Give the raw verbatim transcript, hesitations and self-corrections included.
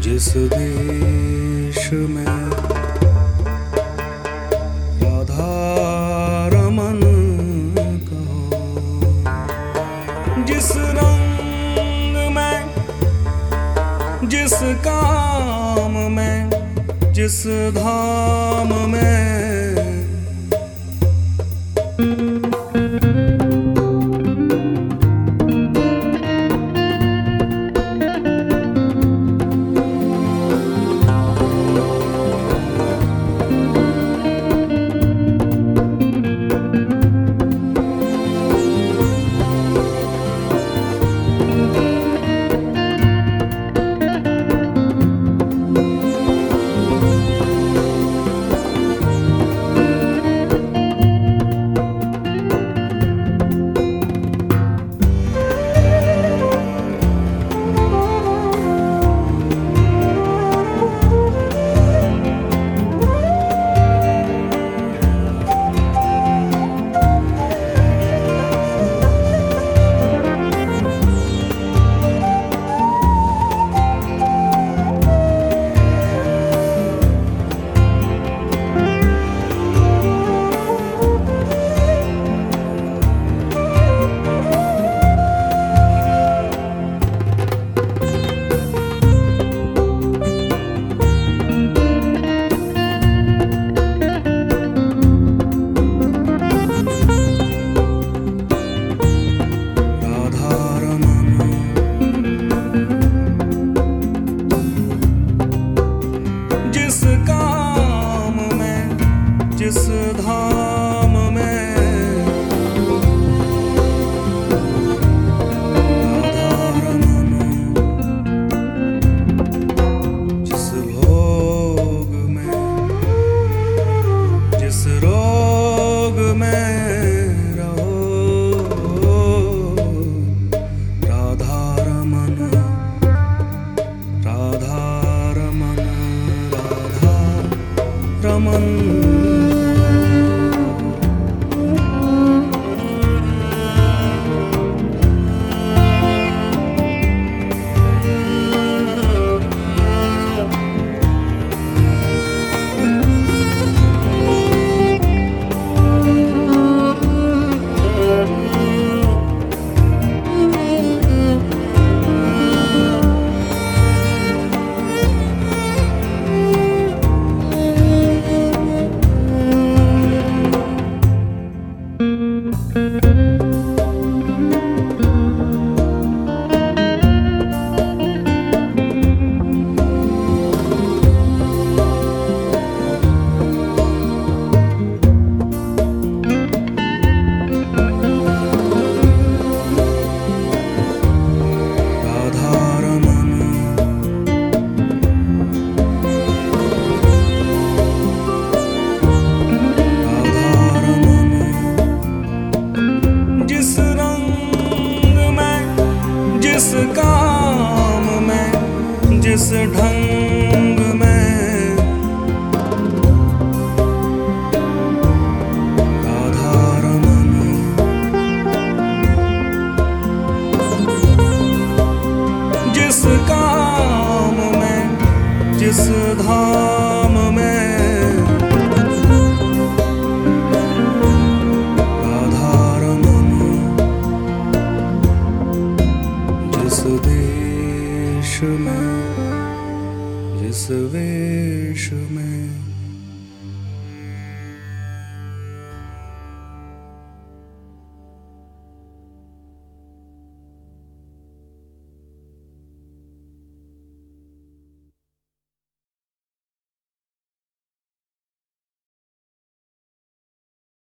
जिस देश में राधा रमन कहो, जिस रंग में, जिस काम में, जिस धाम में जिस धाम में राधा रमन, जिस भोग में, जिस रोग में रहो राधा रमन, राधा रमन, राधा रमन। जिस काम में, जिस ढंग में राधा रमन, जिस काम में, जिस धाम में राधा रमन, जिस देश में, जिस वेश में।